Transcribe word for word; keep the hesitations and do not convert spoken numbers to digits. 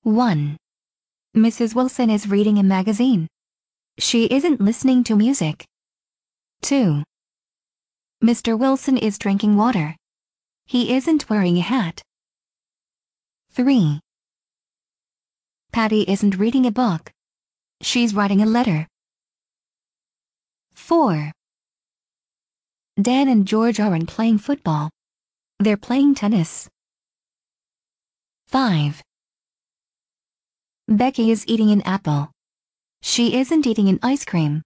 one. Missus Wilson is reading a magazine. She isn't listening to music. two. Mister Wilson is drinking water. He isn't wearing a hat. three. Patty isn't reading a book. She's writing a letter. four. Dan and George aren't playing football. They're playing tennis. five. Becky is eating an apple. She isn't eating an ice cream.